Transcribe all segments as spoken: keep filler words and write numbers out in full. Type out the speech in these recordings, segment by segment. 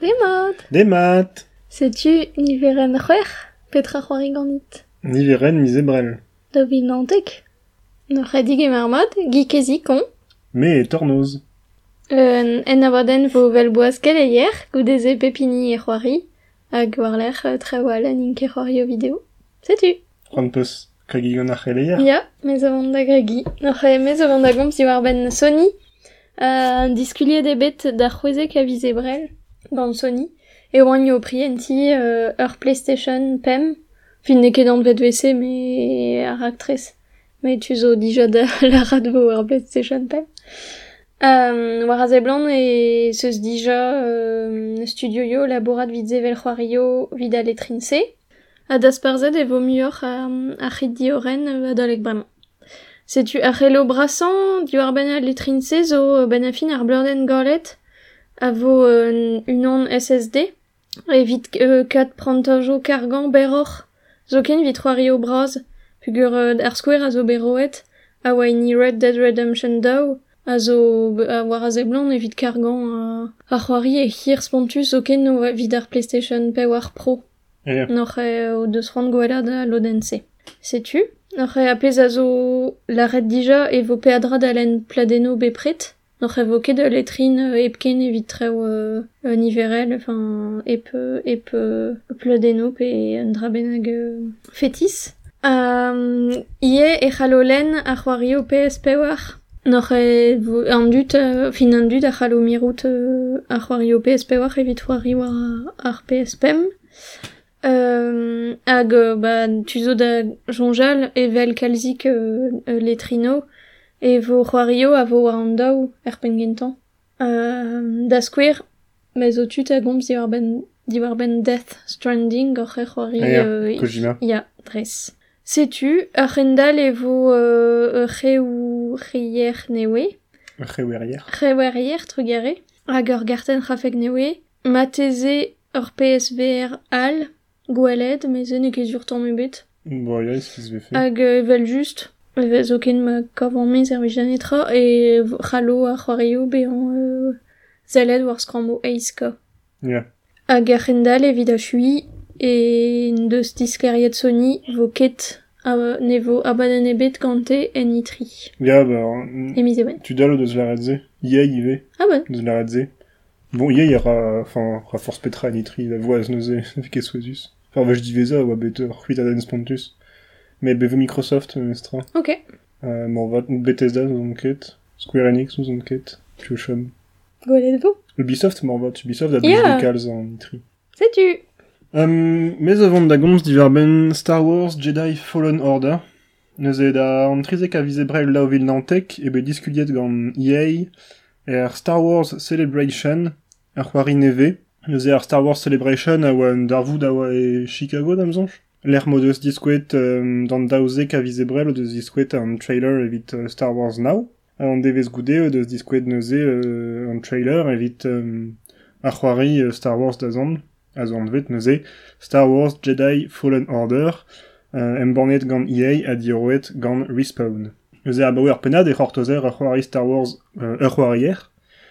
Remod. Demat. Sais-tu niveren c'hwer petra c'hoari ganit? Niveren mizebrel. Da vil nantek. N'oc'hedig e marmod, gikezi kon. Me e tornoz. Euh, en avaden vo vel boaz keleier, goudeze pepini e c'hoari, hag war l'er euh, trewal an inke c'hoari o video. Sais-tu? C'hoant peus kregigon ar c'heleier. Ya, mez a vant da gregi. N'oc'h e mez a vant da gomp si war ben Sony, euh, diskuliet e bet da c'hwezek a vizebrel, gant Sony, e oan yo prienti euh, ur PlayStation P E M, fin ne ket an vet V C, me ar aktrez. Me tu zo dija da la rad vo ur PlayStation P E M. Euh, war a zeblant e seus dija euh, studio yo laborat vid zevel c'hoario vid a letrinse, a dasperzet e vo muioc'h a, a c'hit dioren euh, adolek bremañ. Setu ar c'helo brasan, diwar ben a letrinse zo ben a fin ar bleurden gorlet a vo euh, unan S S D, evit euh, kat prantajo kargan beroc'h, zo ken vid c'hoario braz, pugur euh, ar skouer a zo beroet, a oa ni Red Dead Redemption daou, a zo a war a zeblant evit kargan a, a c'hoari e hir spontus zo ken o vid ar PlayStation P War Pro. Yeah. N'oc'h e o deus c'hoant gwelet a lodense. Setu? N'oc'h e a pez a zo laret dija e vo peadra d'alen pladeno bepret. N'oc'h e vo ket de letrin euh, epken evit treo euh, euh, niverel, enfin ep, ep euh, pladeno pe un dra benag euh, fetis. Um, ie e c'hallolen a c'hoari o P S P war. N'oc'h e vo an dut, euh, fin an dut a c'hallo mirout euh, a c'hoari o P S P war evit c'hoari war ar P S P E M. Euh, hag, euh, ba, tu zo da jonjal evel kalzik euh, euh, letrino e vo c'hoario a vo war an daou er pengentan. Euh, da skouer, me zo tut a gomz diwar ben, diwar ben Death Stranding or e c'hoari Ah, ya, euh, Kojima. Ya, dres. Setu, ar c'hendal e vo euh, re ou reier newe, Ar c'hewerier. re werrier trugare, hag ur garten c'hafek newe, mateze ur P S V R al, gwelet, me ze ne ket sur tamm ebet. Bon, ya, ez fiz vefe. Hag euh, evel just, evel zo ken ma kavan mez er vez janetra, e c'hallo a c'hoario be an euh, zeled war skrammo eiska. Ya. Hag ar c'hendal evit a chui, e deus diskeriet Sony vo ket a ne vo abaden ebet gante en itri. Ya, ba, E miz e ben. tu dalo deus laret ze. Ia ive, Ah bon. deus laret ze. Bon, ia, il ra, enfin, ra force petra nitri, la voix neuze, fike souezus. Enfin, va je diveza, oa bet ur c'huit aden spontus. Me beve Microsoft, mestra. Ok. Euh, bon, va, Bethesda, nous on ket. Square Enix, nous on ket. Tu chom. Gwelet vo. Ubisoft, m'en va, Ubisoft a Ya. blij de kalz an nitri. Setu. Um, Mez a vant da gomz diver ben Star Wars Jedi Fallen Order. Neuze da an trizek a vizebrel la o vil nantek, ebe diskuliet gant E A er Star Wars Celebration, ar c'hoari neve. Neuze ar Star Wars Celebration a oa un darvoud a oa e Chicago damzonj. L'er modeus diskouet um, d'an daouzek a vizebrel o deus diskouet an trailer evit uh, Star Wars Now. An devez goude o deus diskouet neuze uh, an trailer evit um, ar c'hoari uh, Star Wars da zand. A zo an vet neuze Star Wars Jedi Fallen Order, uh, embornet gant E A a diroet gant Respawn. Neuze a baouer penad e c'hortozer ar c'hoari Star Wars uh, ur c'hoarier.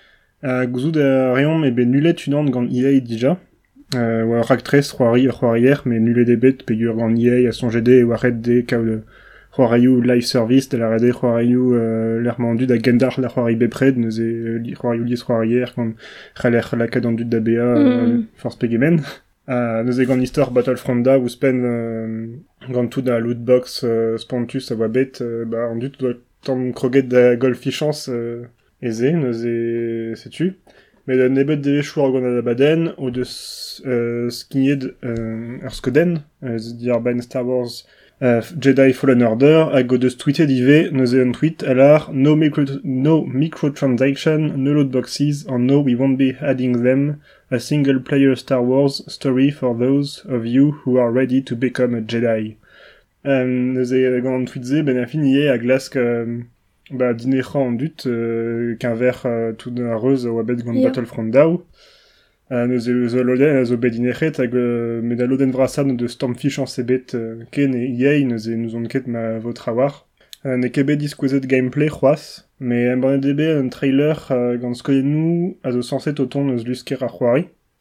A gouzout a reom ebe nulet unan gant E A dija. Uh, oa raktrez c'hoari ur c'hoarier, me nulet ebet pegur gant E A a sonjede e oa red de kaout c'hoarioù live service de la rede c'hoarioù uh, l'er mandud a gendar la c'hoari bepred, neuze uh, c'hoarioù liz c'hoarier gant c'haler lakad an dud da B A Mm. uh, force pegemen. Uh, neuze gant istor Battlefront da ouz pen uh, gant tout da lootbox uh, spontus a oa bet, uh, ba an dud doa tamm kroget da golfichans uh, eze, neuze setu. Met da nebet devechou ar gant abaden o deus uh, skignet uh, ur skoden, uh, dir ben Star Wars Uh, Jedi Fallen Order, hag o deus tweetet ive, neuze un tweet, alar, no, micro no microtransaction, no lootboxes, and no, we won't be adding them, a single-player Star Wars story for those of you who are ready to become a Jedi. Um, neuze gant tweet ze, ben a fin ie a glask um, ba dinetra an dut, uh, qu'un ver uh, tout d'un reuz oa bet gant Yeah. Battlefront daou. Uh, neuze zo loden a zo bet dinec'het hag uh, met a loden vrasan de Stormfish an sebet uh, ken e E A neuze nous on ket ma vot war. Uh, ne ket bet diskouzet gameplay c'hoaz, me embornet debe un trailer uh, gant skoennou a zo sanset o ton eus lusker ar c'hoari.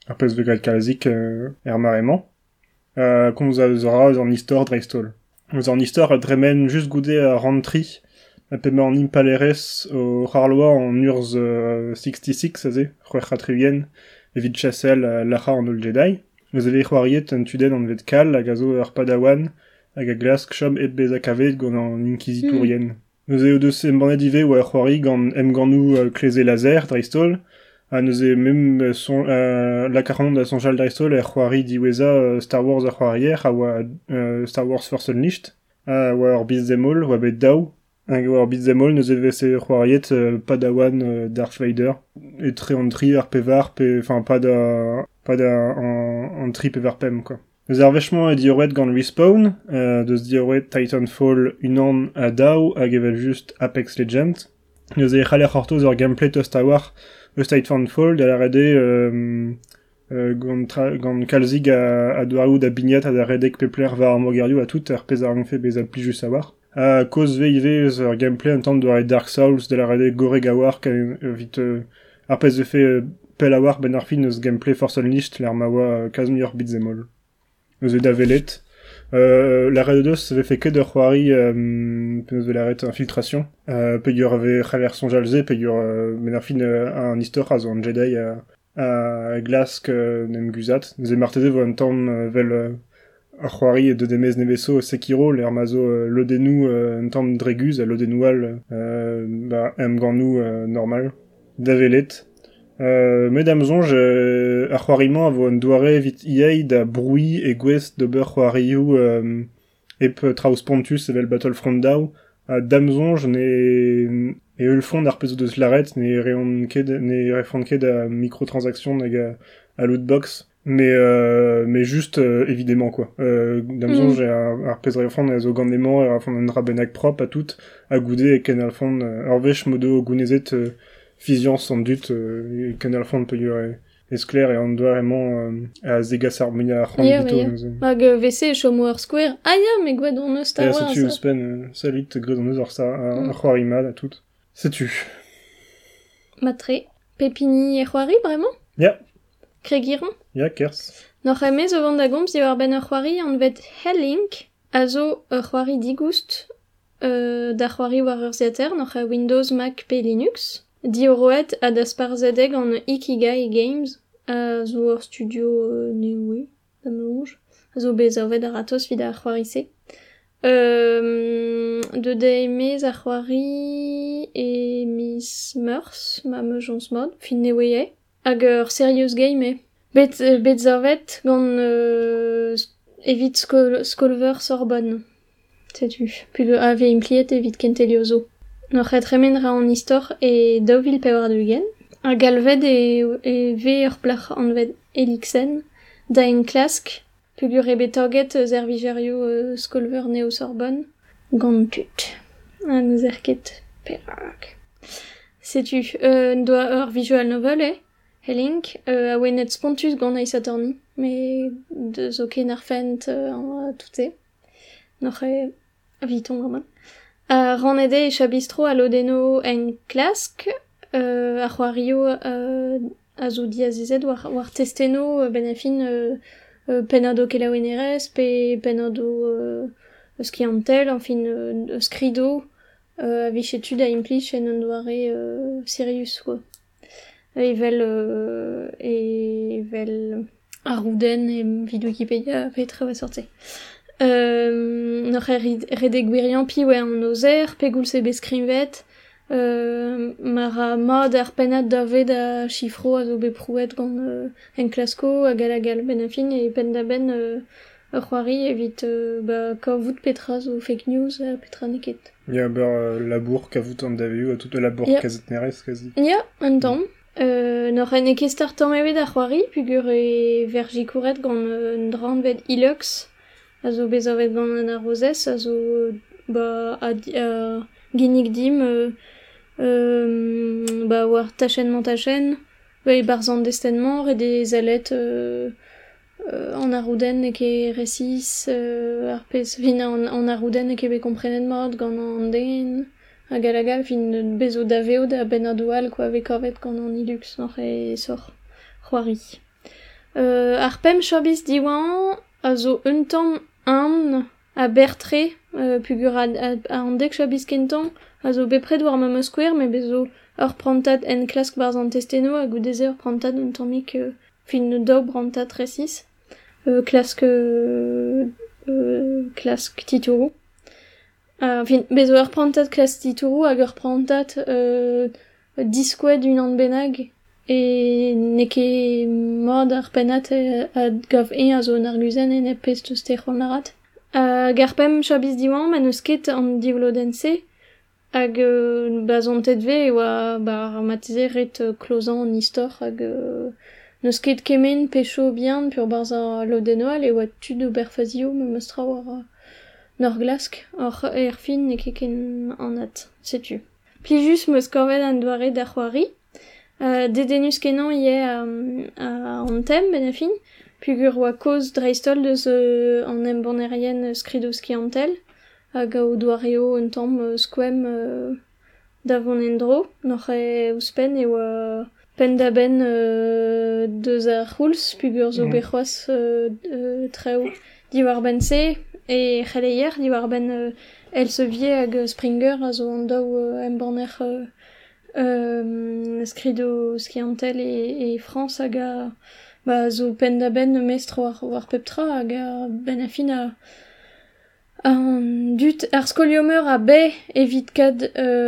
ar pez ve galt kalzik euh, er maremañ. Euh, komz a zora eus an istor dreistol. Eus an istor a dremen just goude a rantri, a pema an impalerez o c'harloa an urz euh, sixty-six, aze, c'hwec'h a trivien, evit chassel a lacha an ol Jedi. Eus eve c'hoariet an tuden an vet kal hag a zo ur padawan hag a glask chom et bez a kavet gant an inquisitorien. Mm. Eus eo deus embannet ive oa c'hoari gant em gannou uh, kleze laser dreistol, ha neuze mem son, uh, lakaron da sonjal dreistol er c'hoari diweza uh, Star Wars ar c'hoarier ha oa uh, Star Wars Force Unleashed, ha oa ur bizdemol, oa bet daou, hag oa ur bizdemol neuze vese c'hoariet uh, padawan uh, Darth Vader, et tre an tri ar pevar, pe, enfin pa da, pa da an, an tri pevar pem, quoi. Eus ar vechman e dioret gant Respawn, uh, deus dioret Titanfall unan a daou hag evel just Apex Legends. Eus e c'haller c'hortoz ur gameplay tost a war eus Titanfall, da la rede euh, euh, gant, gant kalzig a, a doarout a bignat a da redek pepler va ar mogerioù a tout ar pez ar gonfe bezal pli just a war. A koz ve ive eus ur gameplay un tamm doare Dark Souls, da la rede goreg a war, kan evit euh, ar pez ve fe euh, pel a war ben ar fin eus gameplay Force Unleashed, l'ar ma oa kazmi ur bitzemol. Eus e da velet. Euh, la red deus ve fe ket ur c'hoari euh, peus ve la red infiltration. Euh, pe ur ve c'haller sonjalze, pe ur euh, ben ar fin euh, an istor a zo an Jedi a, a glask euh, nem guzat. Ze marteze vo an tamm euh, vel euh, ar c'hoari e de demez neveso Sekiro, l'er ma zo euh, lodenou euh, un tamm dreguz, a lodenoual euh, ba, em gannou euh, normal. Da velet. Euh, Medam zonj, euh, ar c'hoarimañ a vo an doare evit iei da broui e gwez d'ober c'hoarioù euh, ep traoù pontus evel Battlefront daou. A dam zonj ne e eul fond ar pezo deus laret ne reont ket, ne refont ket da microtransaction hag a, a lootbox. Mais, euh, mais juste, euh, évidemment, quoi. Euh, dam zonj mm. ar, ar pez refont a zo gant emañ ar refont an dra bennak prop a tout, a goude e ken al fond, euh, ar vech modo gounezet euh, Fizion sans doute, euh, ken al fond peut y avoir esclair et on doit vraiment euh, à Zega Sarmonia à yeah, yeah. Hag V C Chomour Square. Ah ya, mais gwed on eus Star Wars. C'est tu spen salut gwed on eus ar sa a c'hoari à tout. C'est tu. Matre Pepini et c'hoari vraiment? Ya. Yeah. Kregiron? Ya, yeah, kers. Noc'h emez o vant da gomz diwar ben ur c'hoari an vet Hellink a zo ur c'hoari digoust euh, da c'hoari war ur ziater noc'h a Windows, Mac pe Linux. Dioroet a da sparzedeg an Ikigai Games a zo ur studio euh, neoe da melonj a zo bez avet ar atos vid ar c'hoari-se. Euh, de da emez ar c'hoari e Miss Meurs ma meujons mod fin neoe hag ur serious game e. Bet, bet zavet gant euh, evit skol, skolver Sorbonne. Setu. Puis le ave impliet evit kenteliozo. Noc'h et remen ra an istor e daouvil pe war dugen. A galved e, e ve ur plach an ved elixen da en klask. Pugur e betorget zervigerio uh, skolver neo Sorbonne. Gant tut. A neus er ket perak. Setu. Euh, doa ur visual novel e. Hellink, euh, a wenet spontus gant Ace Attorney, mais de zo ken ar fent euh, tout e. Noc'h e viton gaman. A ranede e chabistro a lodeno en klask, euh, a c'hoario euh, a zo diazezet war, war testeno ben a fin euh, euh, penado kelaouenerez, pe penado euh, skiantel, en fin euh, skrido, euh, a vichetud a implich en an doare euh, Sirius, quoi. Evel, euh, evel Arrouden et vid Wikipédia fait très va sortir. Euh, noc'h e redeg gwirian pi ouais an ozer, pegoul se beskrivet, euh, mar a mod ar penad daved a chifro a zo beprouet gant euh, en klasko a gal a gal ben a fin e pen da ben euh, ur c'hoari evit euh, ba kavout petra zo fake news a petra neket. Ya ber euh, labour kavout an daveo a tout labour yeah. Kazet nerez quasi. Ya, un tamm. Euh, noc'h en e kestar tamm evet ar c'hoari, pugur e verjikouret gant euh, un dran vet Ilux, a zo bez avet gant an arrozez, a zo ba a, a ginnig dim euh, euh, ba war tachennement tachen, ba e barzan destennement, re des alet euh, euh, an arrouden e ke resis, euh, ar pez fin an, an arrouden e ke be komprenet mod gant an den, a gal a gal fin bezo daveo da ben a doual quoi ve kavet gant an Ilux noc'h e sor c'hoari. Euh, Arpem chobiz diwan, a zo un tamm an a bertre, euh, pugur a, a, a an dek chobiz kentan, a zo bepred war ma meus skouer, me bezo ur prantat en klask barz an testeno, a goudeze ur prantat un tammik euh, fin do prantat resis, euh, klask, euh, euh, klask titourou. Uh, fin, bezo ur prantat klask titourou hag ur prantat euh, diskoued un an benag, e neke mod ar penat e, a gav e a zo un arguzen en e pez teus techol narat. Uh, Garpem chobiz diwan, ma neus ket an divlodense, hag euh, ba zon tedve e oa ba ramatize ret euh, klozan an istor, hag euh, neus ket kemen pecho bihan pur barz a lodenoal e oa tud o berfazio me meustra war uh, nor glask, or er fin ne ket ken an at, setu. Plijus meus korvet an doare da c'hoari, Uh, dedenus kenan ie a, a an tem, ben a fin, pugur oa koz dreistol deus uh, an embanerien skridoski an tel, hag o doareo un tamm uh, skouem uh, davon endro, noc'h e ouspen e oa pen da ben uh, deus ar c'houlz, pugur zo mm. bec'hoaz uh, uh, treo diwar ben se, e c'heleier diwar ben uh, Elsevier hag Springer a zo an daou uh, embaner uh, Euh, skrido skiantel e, e France hag a ba, zo pen da ben mestre war, war peptra hag a ben a fin a, a an dut ar skoliomer a be evit kad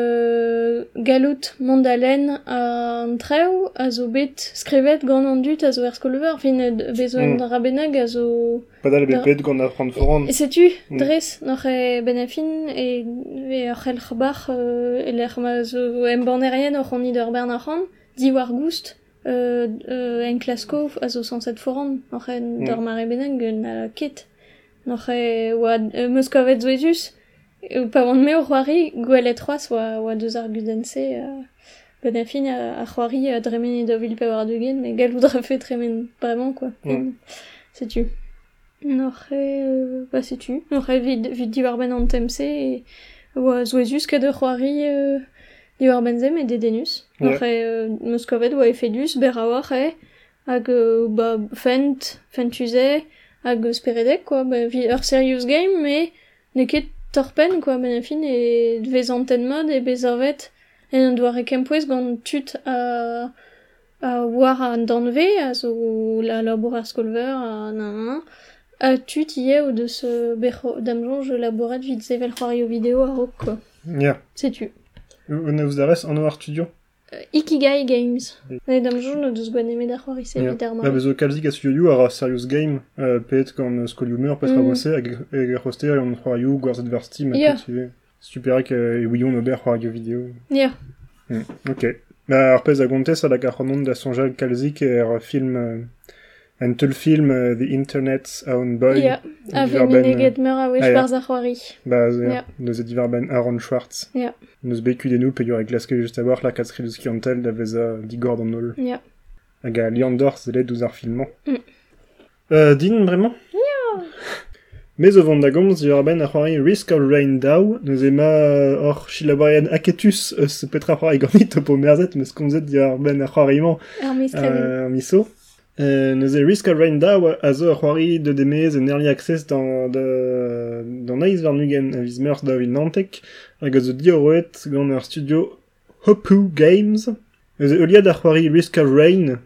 euh, galout mondalen a an treo a zo bet skrivet gant an dut a zo ar skoliomer fin bezo en mm. rabenag a zo padal be pet gant ar prant foran e setu mm. dres noc'h e ben a fin e e ar c'hel c'hbar euh, e l'er ma zo embanerien oc'h an id ur bern ac'han di war goust euh, euh, en klasko a zo sanset foran noc'h e mm. d'ur mare benag na ket noc'h e oa euh, meus kovet zo ezus e pa vant me o c'hoari gwelet c'hoaz oa, oa deus ar gudense euh, ben a fin a, a c'hoari a dremen e dovil pe war dugen me galout dra fet tremen bremañ quoi mm. setu noc'h e euh, ba setu noc'h e vid, vid diwar ben an temse e oa zo ezus kad ur c'hoari euh, diwar ben zem e dedenus noc'h e euh, meus kovet oa e fedus ber a war e hag euh, ba fent fentuze hag speredek quoi ba, vi, ur serious game me ne ket torpen quoi ben a fin e vez anten mod e bez orvet en an doare kempouez gant tut a a war an danve a zo la labour ar skolver a nan a tut ie o deus uh, becho damjonj laboret vid sevel c'hoario vidéo a rok quoi. Yeah. Setu. On eus darez an oar studio uh, Ikigai Games. E damjonj no deus gwen emet ar c'hoari se vid ar mar. Ba bezo kalzik a studio ar a serious game uh, pet gant skoliomer petra mm. voase hag e roster an c'hoario gwarzet var Steam a yeah. Pet superek uh, e ouion ober c'hoario vidéo. Yeah. Mm. Ok. Ba ar pez a gontez a la garçonon da sonjal kalzik e ar film uh, en tel film uh, The Internet's Own Boy. Yeah. A ve mineget meur a wech barz ar c'hoari. Ba ze yeah. Neus e divar ben Aaron Schwartz. Yeah. Neus bekudennou pe yor e glaske just a war la kat skridoù skiantel da veza digord an ol. Yeah. Hag a liandor zelet ouz ar filman. Mm. Euh, din bremañ? Yeah. Mez o vant da gomz divar ben ar c'hoari Risk of Rain Daou, neus ema hor chilabarian aketus eus petra c'hoari ganit topo merzet, meus komzet divar ben ar c'hoariman ar mistrevin. Ar miso. Euh, neuze Risk of Rain Daou a zo ar c'hoari de demez en early access dans de dans naiz var nugen a viz meurs da vil nantek hag a zo dioroet gant ar studio Hopu Games. Neuze euliad ar c'hoari Risk of Rain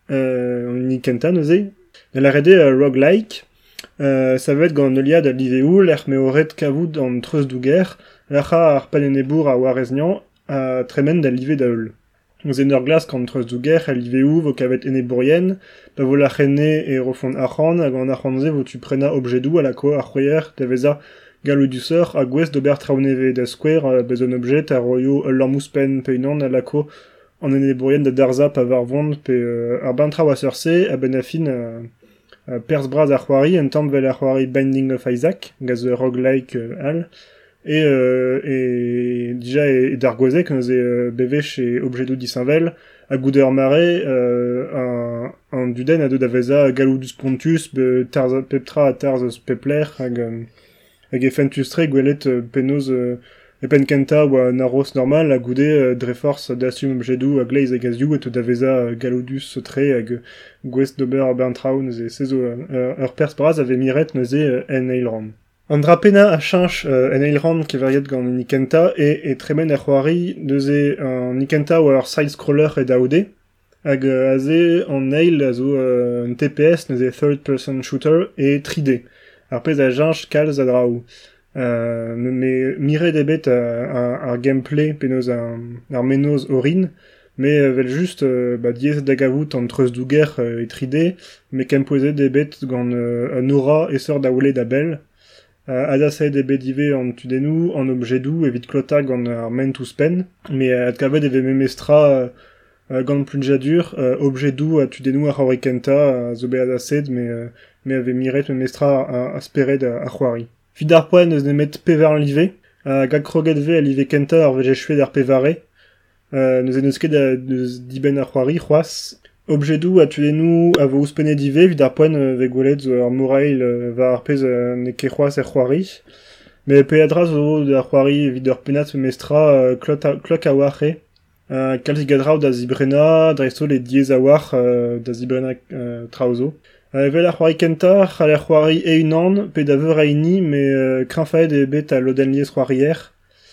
euh, on ni kenta neuze ne la rede uh, roguelike euh, ça va être gant euliad a liveo l'er me oret kavout an treuz douger l'acha ar palenebour a wareznian a tremen da live da eul. Nous en ur glask an treuz douger a liveo vo kavet ene bourien, ba vo la rene e refond achan, hag an achanze vo tu prena objedou a la ko ar c'houer da veza galou du seur a gwez d'ober traouneve da square uh, bezon objet a royo ul lammouspen peinan a la ko an ene bourien da darza pa var vond pe uh, ar bantra oa seurse a ben a fin uh, uh, pers braz ar c'hoari en tamm vel ar c'hoari Binding of Isaac gaz uh, roguelike uh, al et euh, et déjà et, et d'argozek nous est euh, bevech et objedou disinvel a goudeur mare euh, un un duden a de daveza galoudus pontus be tarza peptra tarz pepler hag hag e fentustre gwelet euh, penoz euh, e pen kenta oa naros normal a goude uh, dreforce d'assume objedou a gleiz e gazioù et da veza uh, galodus tre hag gwest d'ober bentrao neuze sezo uh, ur pers braz ave miret neuze uh, en eilran. An drapena a chanch uh, en eilran keveriet gant nikenta e, e tremen er c'hoari neuze an nikenta oa ur side-scroller e daoude hag uh, aze an eil a zo uh, un T P S neuze third-person shooter e tri D. Ar pez a chanch kalz a draou. Uh, me mire debet ar, ar gameplay penoz ar, ar menoz orin, me uh, vel just uh, ba diez da gavout an treuz douger uh, e tri D, me kempoeze debet gant uh, an aura e seur da oule da bel, uh, adase debet ive an tudenou, an objedou, evit klota gant ar mentous pen, me uh, ad kavet eve memestra uh, uh, gant plunjadur, uh, objedou a tudenou ar c'horikenta, uh, zo be adased, me, uh, me ave miret memestra a, a spered a, a c'hoari. Vidar poen eus nemet pevar an live, uh, gag kroget ve a live kenta ar veje chouet ar pevare, uh, neus en eus ket neus diben ar c'hoari, c'hoaz. Objedou a tudenou a vo ouspene dive, vidar poen uh, ve gwelet zo ar morail uh, va ar pez uh, ne ket c'hoaz er c'hoari. Me pe adra zo ar c'hoari vid ur penat mestra uh, klok a, klok a oare, uh, kalz gadrao da zibrena, dresto le diez a war uh, da zibrena uh, traozo. Uh, vel ar c'hoari kenta, c'hal ar c'hoari e unan, pe da veur aini, me uh, krenfaet e bet a loden liez c'hoarier.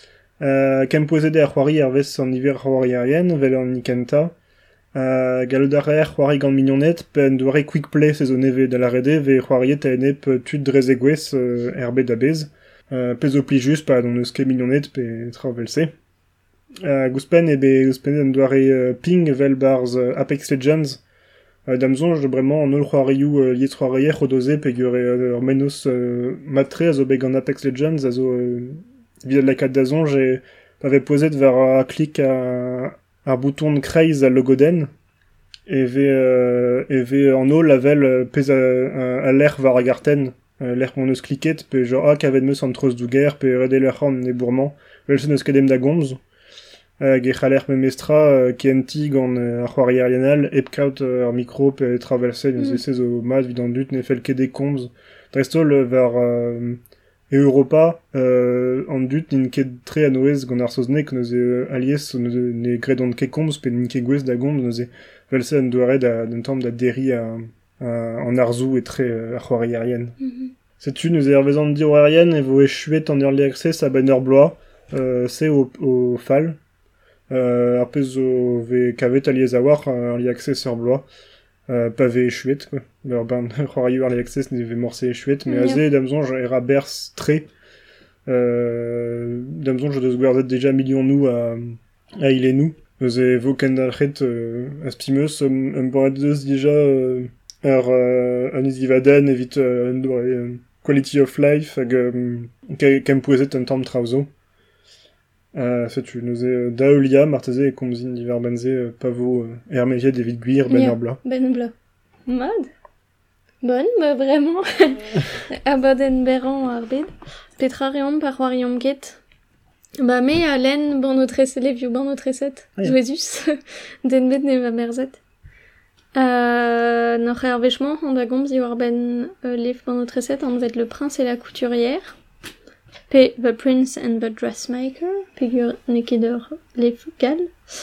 Uh, Kempoezede ar c'hoari ar vez an iver c'hoari arien, vel an nikenta. Uh, galod ar c'hoari gant mignonnet, pe an doare quick play se zo neve da la rede, ve c'hoariet a enep tud dreze gwez uh, er bet da bez. Uh, pe zo pli just, pa don eus ket mignonnet, pe tra vel se. Uh, Gouspen e be gouspen an doare uh, ping vel barz uh, Apex Legends, Uh, damzonj de bremañ an ol c'hoarioù uh, liet c'hoarier o doze pe gure uh, ur menos uh, matre a zo bet gant Apex Legends a zo uh, vid la kat da zonj e pave pozet war a klik a ar bouton kreiz a logoden e ve, uh, e ve an ol avel uh, pez a, a, a l'er war a garten uh, l'er qu'on eus kliket pe genre a kavet meus an troz douger pe rede l'er an e bourman vel se neus kedem da gomz. Uh, ge c'haler memestra uh, K N T gant uh, ar c'hoari arianal epkaout uh, ar mikro pe traverse neus mm. Ezez o mat vid an dut ne fel ket de komz drestol uh, var uh, e Europa uh, an dut nin ket tre a noez gant ar soznek neus e alies ne, ne gredon ket komz pe nin ket gwez da gomz neus e vel se an doare da den tamm da deri a, a, an arzou e tre uh, ar c'hoari arien. Mm-hmm. Setu neus e ar vezan dir arien e vo e chuet an early access a ben ur bloa uh, se o, o fall. Uh, ar pez zo ve kavet aliez a war uh, early access ur bloa uh, pa ve echuet quoi. Ur ben c'hoarioù early access ne ve morse echuet me yeah. Aze damzonj era berz tre uh, damzonj deus gwerzet deja million nou a, a ile nou eus e vo kendalc'het uh, a spimeus um, um boret deus deja uh, ur uh, an izivaden evit uh, un doare uh, quality of life hag um, kempoezet un tamm traozo. Uh, setu neuze uh, daolia marteze e komzin diver benze uh, pavo uh, ermeviet evit gwir ben yeah, ur bla. Ben bla. Mad. Bon, bah vraiment. Abaden beran ar bed. Petra reom par c'hoariom ket. Ba me a len ban o treset, levioù ban o treset. Ah, yeah. Jouezus. Den bet ne va merzet. Uh, Noc'h er vechman, an da gomz war ben uh, lev ban o treset, an vet Le Prince et la Couturière. Pe The Prince and the Dressmaker, pegur nekedeur lev gal.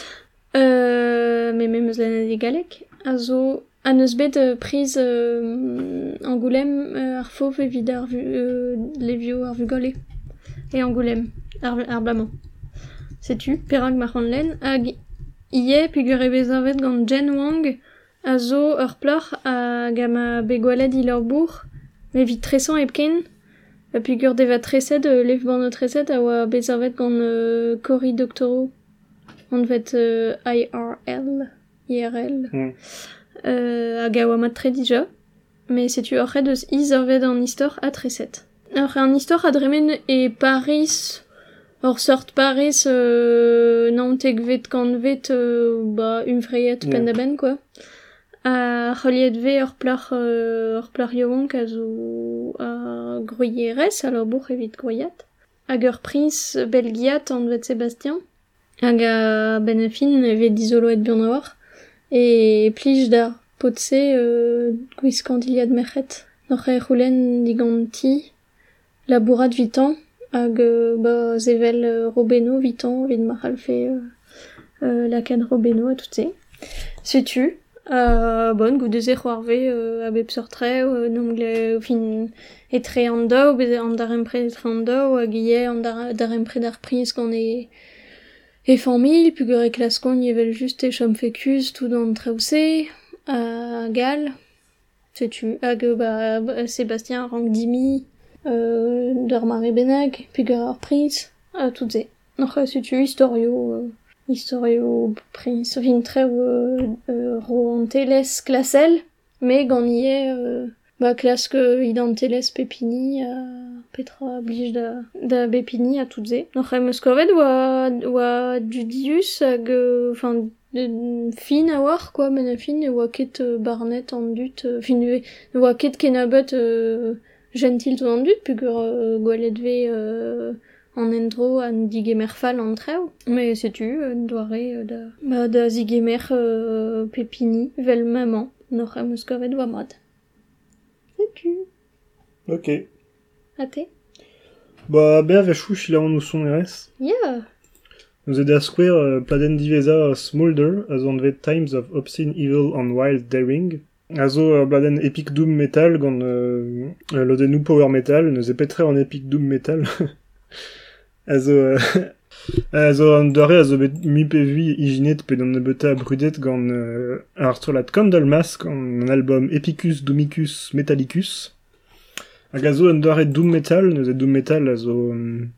Euh, me memeus len adi galek. A zo an eus bet uh, priz uh, Angoulême uh, ar fauv evit ar vu, uh, levio ar vugale. E Angoulême, ar, ar blamañ. Setu, perak mar an len. Hag ie pegur e bezavet gant Jen Wang a zo ur plor a gama begwaled il ur bourg, me vit tresan epken. A pegur deva treset, uh, lev ban o treset a oa bezavet gant uh, Cory Doctorow. On vet uh, I R L, I R L. Mm. Uh, hag a oa mat tre dija. Me setu ur red eus iz ur vet an istor a treset. Ur an istor a dremen e Paris, ur sort Paris, euh, naontek vet gant vet, euh, ba, umfreiet yeah. Pen da ben, quoi. A c'holiet ve ur pleur, euh, ur pleur yovank a zo a groyerez, alors bourg evit groyat. Hag ur prince belgiat an vet Sébastien. Hag a ben a fin evit dizoloet bihan a war. E plij d'ar potse euh, gwiskant iliad merc'het. Noc'h e c'houlenn digant ti, labourat vitan, hag euh, ba zevel euh, Robeno viton vid maral fait euh, euh, la canne Robeno à toutes ces. Sais-tu euh, bon goût de zéro arvé euh, à bep sortrait euh, nom gle fin etre anda ou bez andar empre etre anda ou aguillet andar dar empre dar prise qu'on est et famille puis que claskon yevel juste et chom fécus tout dans trausé à gal sais-tu hag bah, bah Sébastien rang dimi euh dar Marie Benag puis que prise à toutes ces après sais-tu historio euh, historio prince fin très euh, euh, roanteles classel mais gagné euh, bah classe que idanteles pepini à Petra oblige da da bepini à toutes et après muscovet ou ou Judius hag enfin fin à voir quoi mais fin et ou ket Barnett en dut fin ou ket kenabot euh, gentil tout en dut puis que euh, goaledve euh, en endro an digemer-fall en treu, mais sais-tu, une doare euh, da, bah, da zigemer euh, pepini, vel maman, nor a muscovet doa mod. Sais-tu? Ok. A te? Bah, be ave chouch il a nous son rs. Yeah! Nous aide à square euh, pladen divesa smolder, as on the times of obscene evil and wild daring. Azo euh, bladen epic doom metal, gant euh, euh, lodenu power metal, nous e petre en epic doom metal. Also, euh, also an dare also bet mi pe vi iginet pe d'an beta brudet gant euh, ar strolat Candlemas gant an album Epicus Domicus Metallicus. Hag also an dare doom metal, neus e doom metal also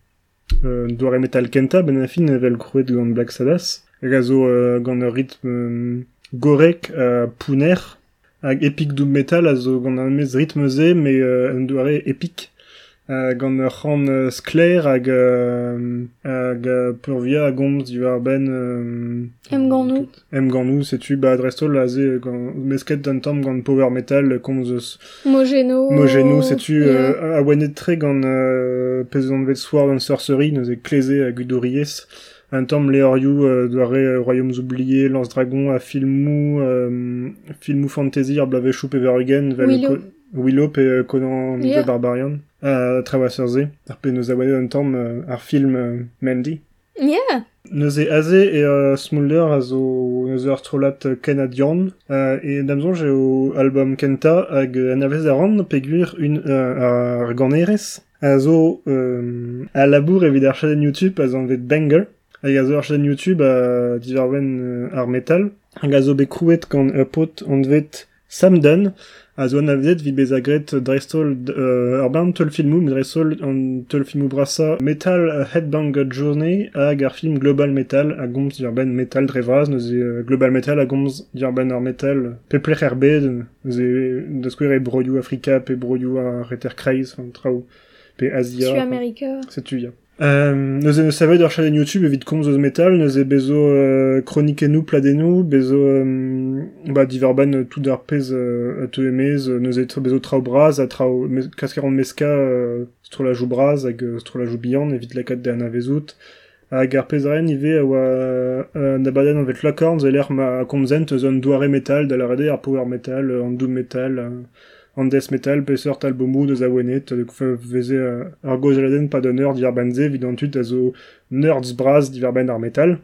euh, dare metal kenta ben a fin evel krouet gant Black Sabbath. Hag also euh, gant ur rythme euh, gorek euh, pouner. Hag epic doom metal also gant an mez rythme ze, me euh, an dare epic. Uh, gant ur c'han uh, skler hag uh, hag uh, purvia a gomz diwar ben uh, Em ganou. Em ganou, setu ba adrestol a ze gant mesket d'an tamm gant power metal komz eus Mogeno. Mogeno, setu yeah. uh, a oanet tre gant uh, pezon vet Sword and Sorcery, neus e kleze a gudoriez un tamm leorioù uh, doare uh, Royaumes oubliés, Lance Dragon a filmou uh, filmou fantasy ar blavechou pe verugen vel Willow. Willow pe uh, Conan Yeah. the Barbarian. Uh, Traverser ze, ar pe neus a oanet un tamm uh, ar film uh, Mandy. Yeah! Neus e aze e uh, Smolder a zo neus ur trolat uh, Ken a Diorn, uh, e damzon je o album Kenta hag uh, anavez a ran peogwir un uh, ar ganerez. A zo euh, a labour evit ar chaden YouTube a zo an vet banger, hag a zo ar chaden YouTube a diverwen uh, ar metal, hag a zo be krouet gant ur pot an vet Sam Dunn, a zo an avezet vi bez a gret drestol euh, ar bern teul filmou, met drestol an teul filmou brasa Metal Headbanger Journey hag ar film Global Metal a gomz dir ben metal drevraz, neus e uh, Global Metal a gomz dir ben ar metal pe plech er bet, neus e da skouer e broioù Afrika pe broioù ar reter kreiz, enfin traoù pe Asia. Tu America. Setu ya. Euh, neus e savet ur chaden YouTube evit komz eus metal, neus e bezo euh, kronikennou pladennou, bezo euh, ba diverban tout d'ar pez euh, a te emez, neus e bezo trao braz, a trao me, kaskaron meska euh, strolajou braz hag euh, strolajou bihan, evit lakat de an avezout, hag ar pezaren ive a oa euh, na baden an vet lakorn zeler ma komzent eus an doare metal, da la rede ar power metal, euh, an doom metal, euh, an death metal, pe seurt albomou deus a oanet, de veze uh, ar gozeladen pa d'honneur diver banze, vidantut a zo nerds braz diver ben ar metal.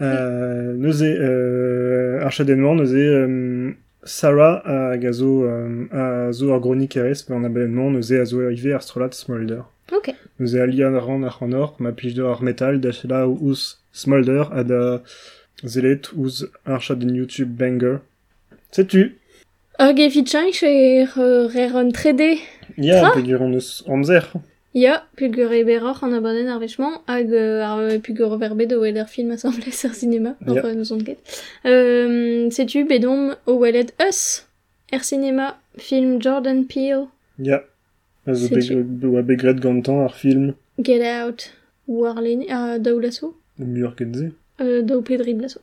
Uh, neuze, uh, ar chadenman, neuze um, Sarah hag a zo, um, a zo ar gronik erez, pe an abenman, neuze a zo arrive ar strolat Smolder. Ok. Neuze a li an ran ar c'hanor, ma plij de ar metal, da chela ouz Smolder, a da zelet ouz ar chaden YouTube banger. Setu! Hag e fitchank e rer an tre D. Ya, Tra? peogwir an eus amzer. Ya, pugur e beroc'h an abadenn ar vechman, hag euh, ar pugur verbe de oel ar film assemblez ar cinema, Ya. hor nous on ket. Euh, Setu bedom o welet Us, er cinema, film Jordan Peele, Ya. A zo Setu. be- oa begret gantan ar film Get Out, war leni, a daou lasso, muur ket ze. euh, daou pedri lasso.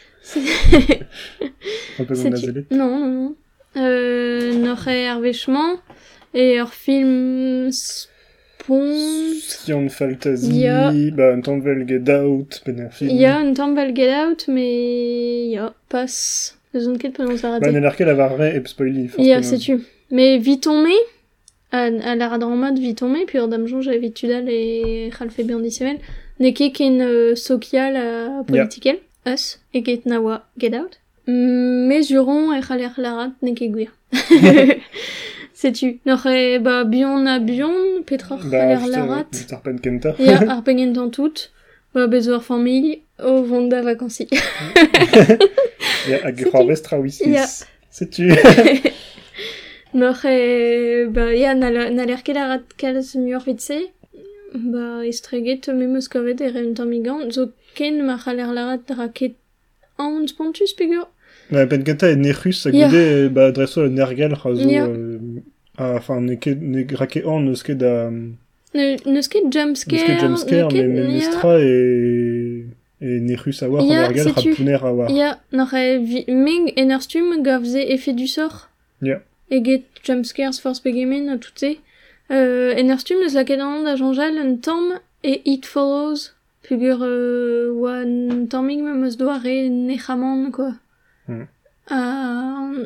Un peu Setu. gant azelet. Non, non, non. Euh, n'oc'h ar vechman, e ur film spont... Sion Fantasy, Ya. ba un tamm vel Get Out, ben ar film. Ya, un tamm val Get Out, mais ya, pas. Eus on ket penaos a Ba rate. ne l'arkel a var re ep spoili, Ya, setu. Mais vite on met, à, à la radramad vitomé, puis ordam jonge a vitudal et ralfe bien dissevel, ne ket ken euh, social a politikel, yeah. Us, et ket nawa get out. Mesuron et raler larat ne ket gwir. Sais-tu? N'aurait, bah, bion a bion, petra raler larat. Bah, arpen kenta. Ya, arpen kentan tout. Bah, bezoar famille, au vonda vacancy. Ya, hag c'hoarvestra wisis. Ya. Sais-tu? N'aurait, bah, ya, n'a l'air ket larat kalz muur vitse. Bah, estreget memeus kavet e rem tamigant. Zo ken ma raler larat raket an spontus pegur. Na, pen kenta e nerus a goude, yeah. Bah, dreso a nergal razo, yeah. euh, enfin, ne ket, ne rake an neus ket da... Ne, neus ket jumpscare... Neus ket jumpscare, mais me nestra e... e nerus a war, yeah, a nergal rapouner a war. Ya, n'aurait meg enerstum gavze effet du sort. Ya. Yeah. E get jumpscares force pegemen a tout se. Euh, enerstum neus la ket an da janjal un tamm e it follows. Pugur, euh, oa un tammig memeus doare nechamant, quoi. Mm. Uh,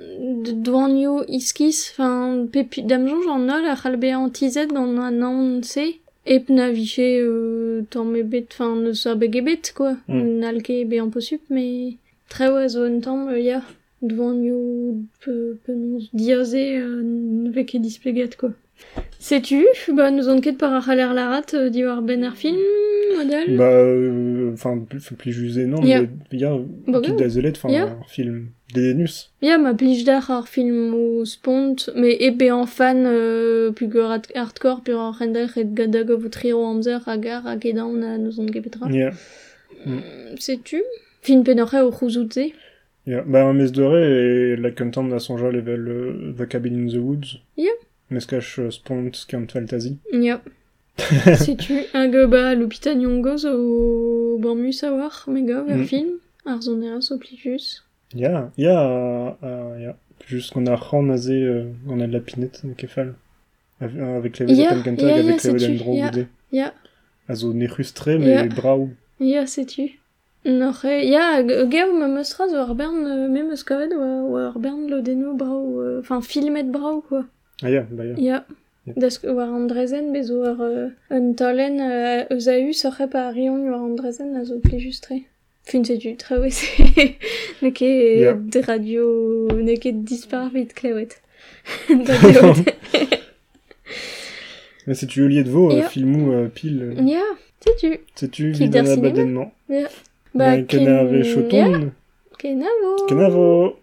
douanio iskis, enfin, pepi, damjon j'en ol, a chalbe antizet dans un an se, ep na viché, euh, tant me bet, enfin, ne sa begebet, quoi. Mm. Nalke be en possup, mais, très oiseau un temps, euh, ya, douanio, peu, peu nous diaze, euh, veke displeget, quoi. Sais-tu, bah, nous on ket par a chaler larat, euh, diwar ben ar film, modèle? Bah, enfin, euh, plus, plus jusé, non, yeah. Mais, ya, bah, kit d'azelet, enfin, yeah. Un film, Dédénus. Ya, ma plij d'ar ar film ou spont, mais ebe en fan, euh, pugur hardcore, puis ar rendel ret gadago voutrio amzer, agar, a kedan, a nous on gebetra. Ya. Mm. Sais-tu? Fin penorre o c'houzoutze? Ya, bah, un mes doré, et la content da sonja level uh, The Cabin in the Woods. Ya. Meskach uh, spont kant fantasy. Ya. Sais-tu, hag ba l'hôpital Nyongoz o Bormus a war, mega, ver mm. film, ar zoneras o plijus. Ya, ya, uh, ya. Just qu'on a renazé, euh, on a de la pinette, ne kefal. Avec les yeah, Vezapen Kentag, yeah, avec yeah, les Vedendron yeah, goudé. Ya. Azo nerustre, mais yeah. brau. Ya, sais-tu. N'aurait, ya, gao ma meustra zo ar bern, même eus kavet, ou ar bern lodeno brau, enfin, filmet brau, quoi. Ah ya, bah ya. Ya. Yeah. Desk war Andrezen, bezo ar uh, un talen uh, eus a eu sorre pa rion war Andrezen a zo plijustre. Fin sais-tu, très ouais, c'est... ne ket yeah. De radio, ne ket dispar vite klewet. Mais c'est tu lié de veau, yeah. euh, filmou euh, pile. Ya, yeah. sais-tu. Sais-tu, vidana badennement. Ya. Yeah. Bah, kenave choton. Kenavo. Kenavo.